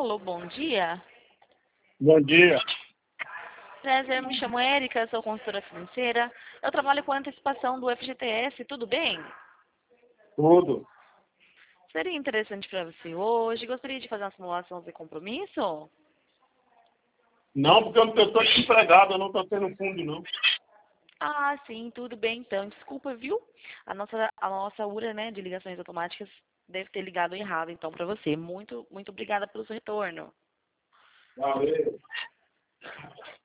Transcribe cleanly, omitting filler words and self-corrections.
Alô, bom dia. Bom dia. César, me chamo Érica, sou consultora financeira. Eu trabalho com antecipação do FGTS, tudo bem? Tudo. Seria interessante para você hoje? Gostaria de fazer uma simulação de compromisso? Não, porque eu estou desempregado, eu não estou tendo fundo, não. Ah, sim, tudo bem então. Desculpa, viu? A nossa URA, né, de ligações automáticas deve ter ligado errado então para você. Muito obrigada pelo seu retorno. Valeu.